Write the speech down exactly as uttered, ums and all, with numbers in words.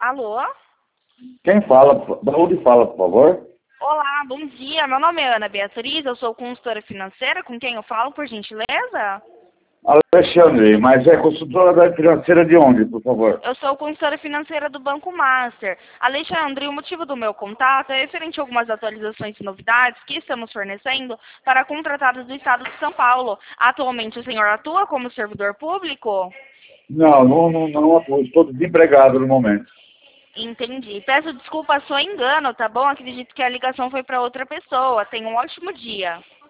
Alô? Quem fala, da onde fala, por favor? Olá, bom dia. Meu nome é Ana Beatriz, eu sou consultora financeira. Com quem eu falo, por gentileza? Alexandre, mas é consultora da financeira de onde, por favor? Eu sou consultora financeira do Banco Master. Alexandre, o motivo do meu contato é referente a algumas atualizações e novidades que estamos fornecendo para contratados do Estado de São Paulo. Atualmente, o senhor atua como servidor público? Não, não, não, não atuo, estou desempregado no momento. Entendi. Peço desculpa, só engano, tá bom? Acredito que a ligação foi para outra pessoa. Tenha um ótimo dia.